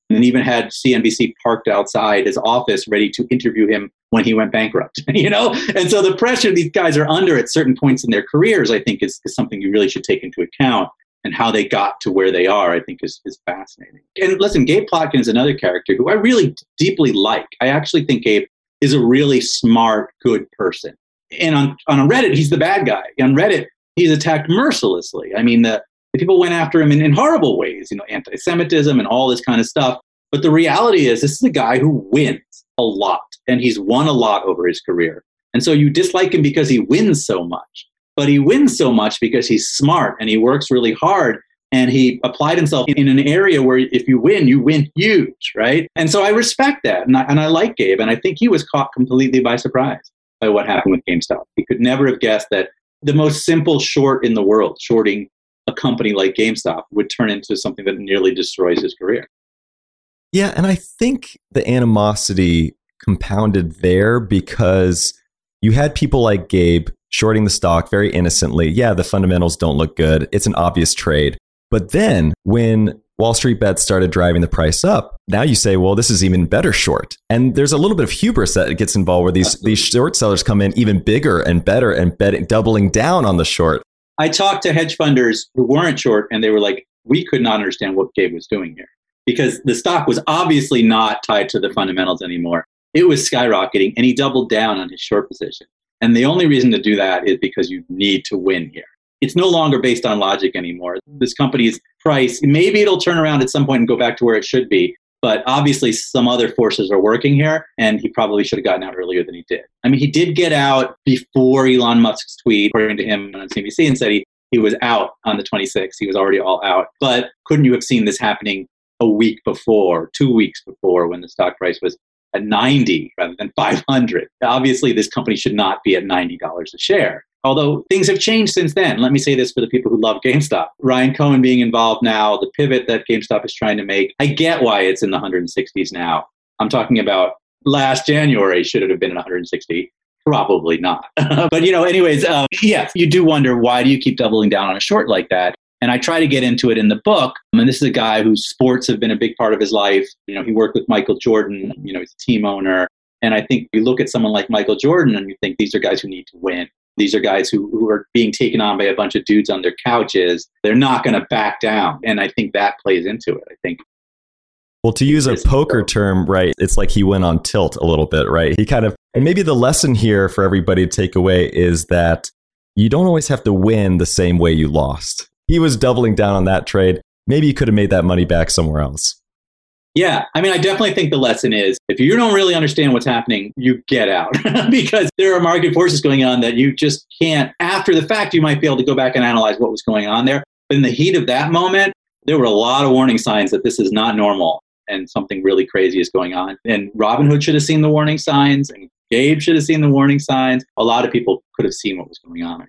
and even had C N B C parked outside his office ready to interview him when he went bankrupt, you know? And so the pressure these guys are under at certain points in their careers, I think, is, is something you really should take into account. And how they got to where they are, I think, is, is fascinating. And listen, Gabe Plotkin is another character who I really deeply like. I actually think Gabe is a really smart, good person. And on, on Reddit, he's the bad guy. On Reddit, he's attacked mercilessly. I mean, the, the people went after him in, in horrible ways, you know, anti-Semitism and all this kind of stuff. But the reality is, this is a guy who wins a lot, and he's won a lot over his career. And so you dislike him because he wins so much. But he wins so much because he's smart and he works really hard, and he applied himself in an area where if you win, you win huge, right? And so I respect that. And I, and I like Gabe. And I think he was caught completely by surprise by what happened with GameStop. He could never have guessed that the most simple short in the world, shorting a company like GameStop, would turn into something that nearly destroys his career. Yeah, and I think the animosity compounded there because you had people like Gabe shorting the stock very innocently. Yeah, the fundamentals don't look good. It's an obvious trade. But then when Wall Street Bets started driving the price up, now you say, well, this is even better short. And there's a little bit of hubris that gets involved where these, these short sellers come in even bigger and better and betting, doubling down on the short. I talked to hedge funders who weren't short, and they were like, we could not understand what Gabe was doing here, because the stock was obviously not tied to the fundamentals anymore. It was skyrocketing, and he doubled down on his short position. And the only reason to do that is because you need to win here. It's no longer based on logic anymore. This company's price, maybe it'll turn around at some point and go back to where it should be. But obviously some other forces are working here, and he probably should have gotten out earlier than he did. I mean, he did get out before Elon Musk's tweet, according to him on C N B C, and said he, he was out on the twenty-sixth. He was already all out. But couldn't you have seen this happening a week before, two weeks before, when the stock price was at ninety rather than five hundred? Obviously, this company should not be at ninety dollars a share. Although things have changed since then. Let me say this for the people who love GameStop. Ryan Cohen being involved now, the pivot that GameStop is trying to make, I get why it's in the one sixties now. I'm talking about last January, should it have been at one sixty? Probably not. But, you know, anyways, uh, yes, you do wonder, why do you keep doubling down on a short like that? And I try to get into it in the book. And this is a guy whose sports have been a big part of his life. You know, he worked with Michael Jordan, you know, he's a team owner. And I think you look at someone like Michael Jordan and you think, these are guys who need to win. These are guys who, who are being taken on by a bunch of dudes on their couches. They're not going to back down. And I think that plays into it. I think. Well, to use a poker term, right, it's like he went on tilt a little bit, right? He kind of, and maybe the lesson here for everybody to take away is that you don't always have to win the same way you lost. He was doubling down on that trade. Maybe you could have made that money back somewhere else. Yeah, I mean, I definitely think the lesson is, if you don't really understand what's happening, you get out. Because there are market forces going on that you just can't. After the fact, you might be able to go back and analyze what was going on there. But in the heat of that moment, there were a lot of warning signs that this is not normal and something really crazy is going on. And Robinhood should have seen the warning signs, and Gabe should have seen the warning signs. A lot of people could have seen what was going on.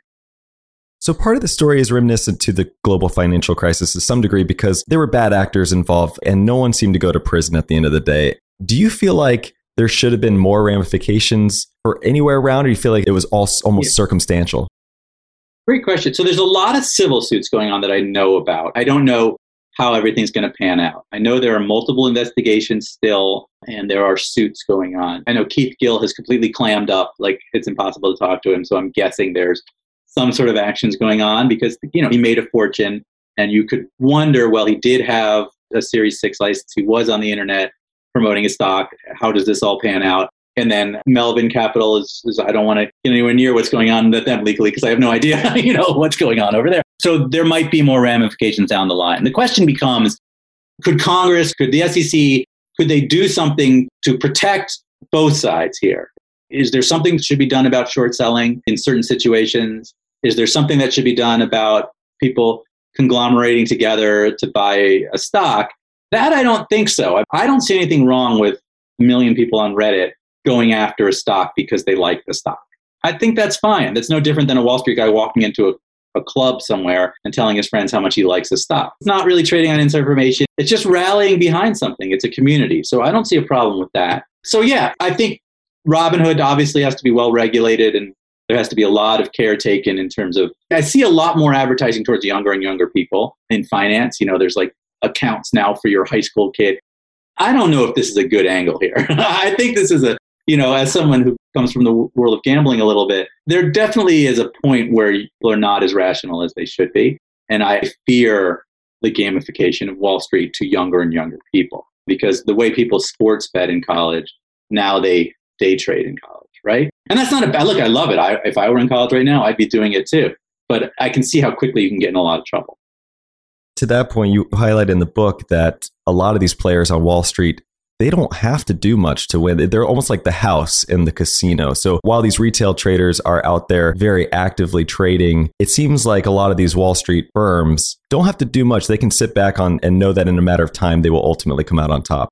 So part of the story is reminiscent to the global financial crisis to some degree because there were bad actors involved and no one seemed to go to prison at the end of the day. Do you feel like there should have been more ramifications for anywhere around, or do you feel like it was all almost yeah. circumstantial? Great question. So there's a lot of civil suits going on that I know about. I don't know how everything's going to pan out. I know there are multiple investigations still, and there are suits going on. I know Keith Gill has completely clammed up, like it's impossible to talk to him. So I'm guessing there's some sort of actions going on because, you know, he made a fortune, and you could wonder, well, he did have a Series six license. He was on the internet promoting a stock. How does this all pan out? And then Melvin Capital is, is I don't want to get anywhere near what's going on with them legally because I have no idea, you know, what's going on over there. So there might be more ramifications down the line. The question becomes, could Congress, could the S E C, could they do something to protect both sides here? Is there something that should be done about short selling in certain situations? Is there something that should be done about people conglomerating together to buy a stock? That I don't think so. I don't see anything wrong with a million people on Reddit going after a stock because they like the stock. I think that's fine. That's no different than a Wall Street guy walking into a, a club somewhere and telling his friends how much he likes the stock. It's not really trading on inside information. It's just rallying behind something. It's a community. So I don't see a problem with that. So yeah, I think Robinhood obviously has to be well regulated, and there has to be a lot of care taken in terms of, I see a lot more advertising towards younger and younger people in finance. You know, there's like accounts now for your high school kid. I don't know if this is a good angle here. I think this is a, you know, as someone who comes from the world of gambling a little bit, there definitely is a point where people are not as rational as they should be. And I fear the gamification of Wall Street to younger and younger people, because the way people sports bet in college, now they day trade in college, right? And that's not a bad look. I love it. I, if I were in college right now, I'd be doing it too. But I can see how quickly you can get in a lot of trouble. To that point, you highlight in the book that a lot of these players on Wall Street, they don't have to do much to win. They're almost like the house in the casino. So while these retail traders are out there very actively trading, it seems like a lot of these Wall Street firms don't have to do much. They can sit back on and know that in a matter of time, they will ultimately come out on top.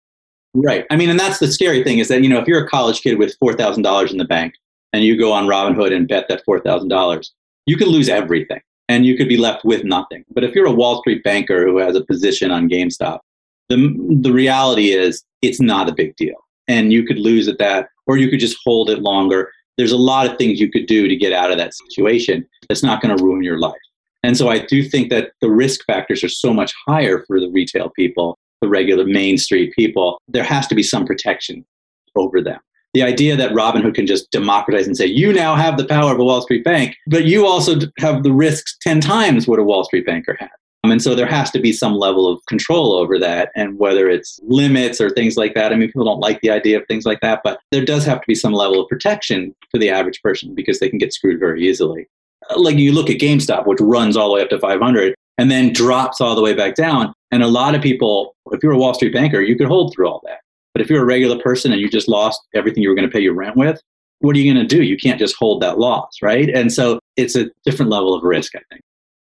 Right. I mean, and that's the scary thing is that, you know, if you're a college kid with four thousand dollars in the bank and you go on Robinhood and bet that four thousand dollars, you could lose everything and you could be left with nothing. But if you're a Wall Street banker who has a position on GameStop, the the reality is it's not a big deal. And you could lose at that, or you could just hold it longer. There's a lot of things you could do to get out of that situation that's not going to ruin your life. And so I do think that the risk factors are so much higher for the retail people, the regular Main Street people. There has to be some protection over them. The idea that Robinhood can just democratize and say, you now have the power of a Wall Street bank, but you also have the risks ten times what a Wall Street banker has. And so there has to be some level of control over that, and whether it's limits or things like that. I mean, people don't like the idea of things like that, but there does have to be some level of protection for the average person because they can get screwed very easily. Like you look at GameStop, which runs all the way up to five hundred and then drops all the way back down. And a lot of people, if you're a Wall Street banker, you could hold through all that. But if you're a regular person and you just lost everything you were going to pay your rent with, what are you going to do? You can't just hold that loss, right? And so it's a different level of risk, I think.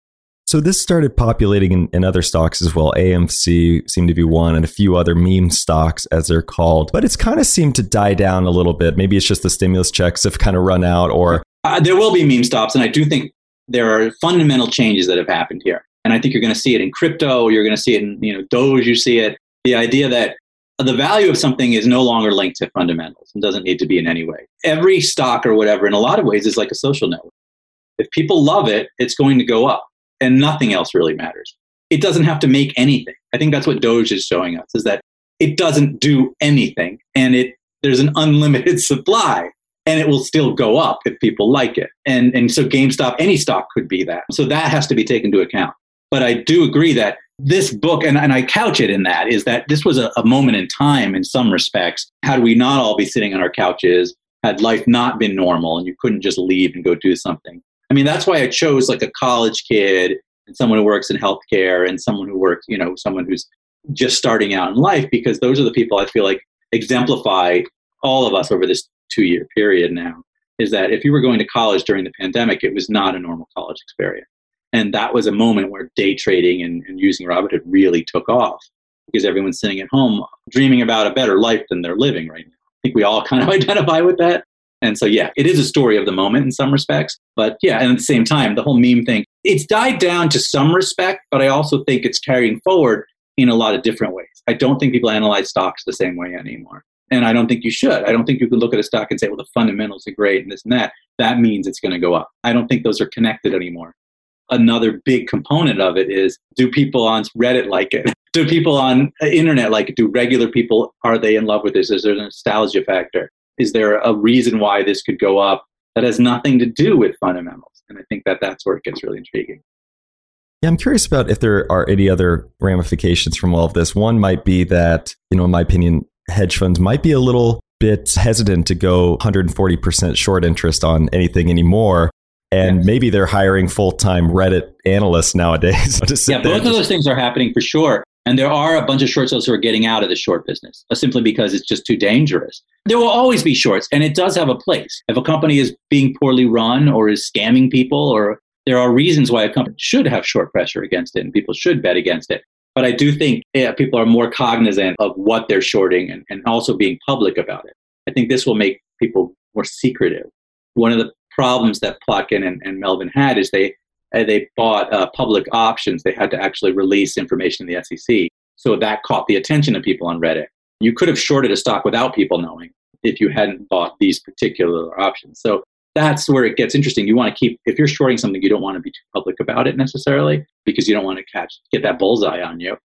So this started populating in, in other stocks as well. A M C seemed to be one, and a few other meme stocks, as they're called. But it's kind of seemed to die down a little bit. Maybe it's just the stimulus checks have kind of run out, or... Uh, there will be meme stocks, and I do think there are fundamental changes that have happened here. And I think you're going to see it in crypto, you're going to see it in, you know, Doge, you see it. The idea that the value of something is no longer linked to fundamentals and doesn't need to be in any way. Every stock or whatever, in a lot of ways, is like a social network. If people love it, it's going to go up, and nothing else really matters. It doesn't have to make anything. I think that's what Doge is showing us, is that it doesn't do anything, and it there's an unlimited supply, and it will still go up if people like it. And, and so GameStop, any stock could be that. So that has to be taken into account. But I do agree that this book, and, and I couch it in that, is that this was a, a moment in time in some respects. Had we not all be sitting on our couches, had life not been normal and you couldn't just leave and go do something. I mean, that's why I chose like a college kid and someone who works in healthcare and someone who works, you know, someone who's just starting out in life, because those are the people I feel like exemplify all of us over this two-year period now, is that if you were going to college during the pandemic, it was not a normal college experience. And that was a moment where day trading and, and using Robinhood really took off, because everyone's sitting at home dreaming about a better life than they're living right now. I think we all kind of identify with that. And so, yeah, it is a story of the moment in some respects. But yeah, and at the same time, the whole meme thing, it's died down to some respect, but I also think it's carrying forward in a lot of different ways. I don't think people analyze stocks the same way anymore. And I don't think you should. I don't think you can look at a stock and say, well, the fundamentals are great and this and that. That means it's going to go up. I don't think those are connected anymore. Another big component of it is, do people on Reddit like it? Do people on internet like it? Do regular people, are they in love with this? Is there a nostalgia factor? Is there a reason why this could go up that has nothing to do with fundamentals? And I think that that's where it gets really intriguing. Yeah, I'm curious about if there are any other ramifications from all of this. One might be that, you know, in my opinion, hedge funds might be a little bit hesitant to go one hundred forty percent short interest on anything anymore. And yes, maybe they're hiring full-time Reddit analysts nowadays. Yeah, both of those things are happening for sure. And there are a bunch of short sellers who are getting out of the short business, simply because it's just too dangerous. There will always be shorts, and it does have a place. If a company is being poorly run or is scamming people, or there are reasons why a company should have short pressure against it, and people should bet against it. But I do think yeah, people are more cognizant of what they're shorting and, and also being public about it. I think this will make people more secretive. One of the problems that Plotkin and, and Melvin had is they they bought uh, public options. They had to actually release information in the S E C. So that caught the attention of people on Reddit. You could have shorted a stock without people knowing if you hadn't bought these particular options. So that's where it gets interesting. You want to keep, if you're shorting something, you don't want to be too public about it necessarily, because you don't want to catch, get that bullseye on you.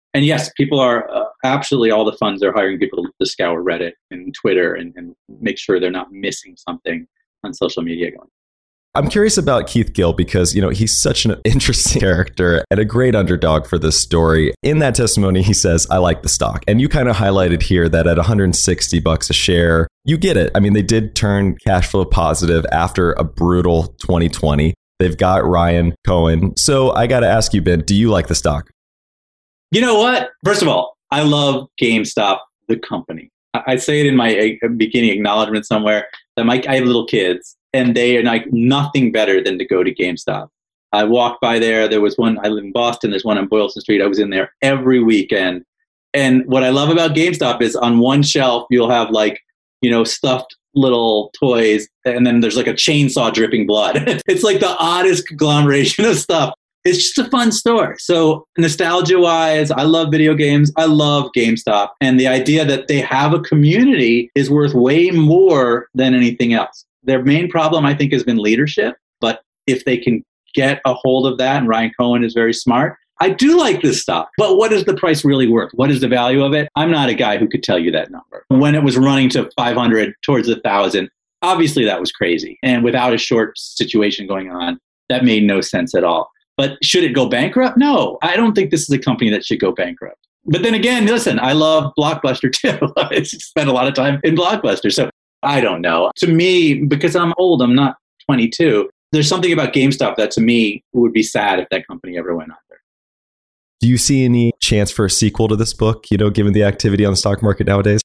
And yes, people are uh, absolutely, all the funds are hiring people to, to scour Reddit and Twitter and, and make sure they're not missing something on social media going. I'm curious about Keith Gill because, you know, he's such an interesting character and a great underdog for this story. In that testimony, he says, I like the stock. And you kind of highlighted here that at one hundred sixty bucks a share, you get it. I mean, they did turn cash flow positive after a brutal twenty twenty. They've got Ryan Cohen. So I got to ask you, Ben, do you like the stock? You know what? First of all, I love GameStop, the company. I, I say it in my uh, beginning acknowledgement somewhere that my, I have little kids. And they are like nothing better than to go to GameStop. I walked by there. There was one, I live in Boston. There's one on Boylston Street. I was in there every weekend. And what I love about GameStop is on one shelf, you'll have like, you know, stuffed little toys. And then there's like a chainsaw dripping blood. It's like the oddest conglomeration of stuff. It's just a fun store. So nostalgia wise, I love video games. I love GameStop. And the idea that they have a community is worth way more than anything else. Their main problem, I think, has been leadership. But if they can get a hold of that, and Ryan Cohen is very smart, I do like this stock. But what is the price really worth? What is the value of it? I'm not a guy who could tell you that number. When it was running to five hundred towards one thousand, obviously that was crazy. And without a short situation going on, that made no sense at all. But should it go bankrupt? No, I don't think this is a company that should go bankrupt. But then again, listen, I love Blockbuster too. I spent a lot of time in Blockbuster. So I don't know. To me, because I'm old, I'm not twenty-two, there's something about GameStop that to me would be sad if that company ever went under. Do you see any chance for a sequel to this book, you know, given the activity on the stock market nowadays?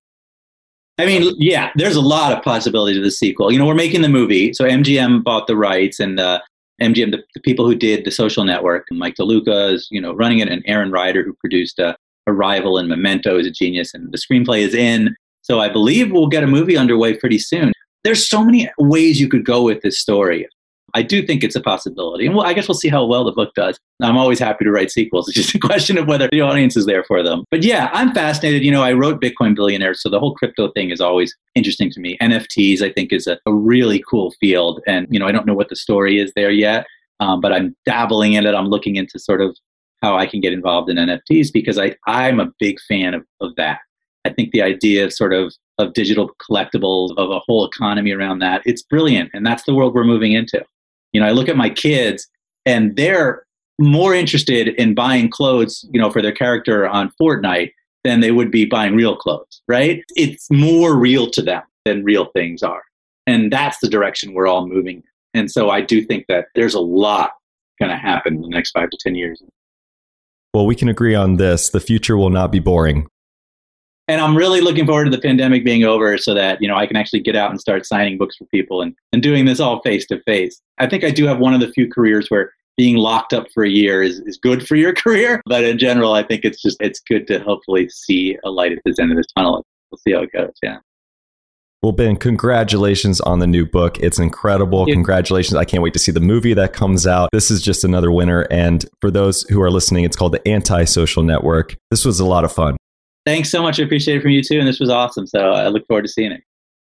I mean, yeah, there's a lot of possibility to the sequel. You know, we're making the movie. So M G M bought the rights, and uh, M G M, the, the people who did The Social Network, and Mike DeLuca is, you know, running it, and Aaron Ryder, who produced uh, Arrival and Memento, is a genius, and the screenplay is in. So I believe we'll get a movie underway pretty soon. There's so many ways you could go with this story. I do think it's a possibility. And well, I guess we'll see how well the book does. I'm always happy to write sequels. It's just a question of whether the audience is there for them. But yeah, I'm fascinated. You know, I wrote Bitcoin Billionaires, so the whole crypto thing is always interesting to me. N F Ts, I think, is a, a really cool field. And, you know, I don't know what the story is there yet, um, but I'm dabbling in it. I'm looking into sort of how I can get involved in N F Ts because I, I'm a big fan of, of that. I think the idea of sort of, of digital collectibles, of a whole economy around that, it's brilliant. And that's the world we're moving into. You know, I look at my kids and they're more interested in buying clothes, you know, for their character on Fortnite than they would be buying real clothes, right? It's more real to them than real things are. And that's the direction we're all moving. And so I do think that there's a lot going to happen in the next five to ten years. Well, we can agree on this. The future will not be boring. And I'm really looking forward to the pandemic being over so that, you know, I can actually get out and start signing books for people and, and doing this all face to face. I think I do have one of the few careers where being locked up for a year is, is good for your career. But in general, I think it's just, it's good to hopefully see a light at this end of this tunnel. We'll see how it goes. Yeah. Well, Ben, congratulations on the new book. It's incredible. Congratulations. I can't wait to see the movie that comes out. This is just another winner. And for those who are listening, it's called The Anti-Social Network. This was a lot of fun. Thanks so much. I appreciate it from you too. And this was awesome. So I look forward to seeing it.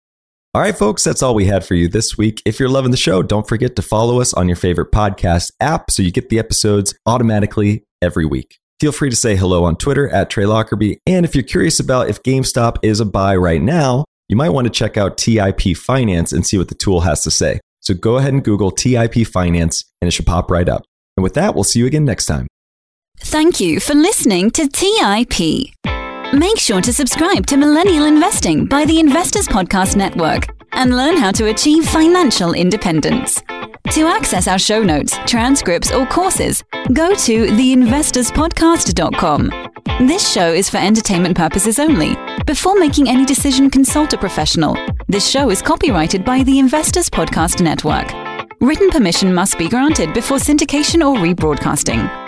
All right, folks, that's all we had for you this week. If you're loving the show, don't forget to follow us on your favorite podcast app so you get the episodes automatically every week. Feel free to say hello on Twitter at Trey Lockerbie. And if you're curious about if GameStop is a buy right now, you might want to check out T I P Finance and see what the tool has to say. So go ahead and Google T I P Finance and it should pop right up. And with that, we'll see you again next time. Thank you for listening to T I P. Make sure to subscribe to Millennial Investing by the Investors Podcast Network and learn how to achieve financial independence. To access our show notes, transcripts, or courses, go to the investors podcast dot com. This show is for entertainment purposes only. Before making any decision, consult a professional. This show is copyrighted by the Investors Podcast Network. Written permission must be granted before syndication or rebroadcasting.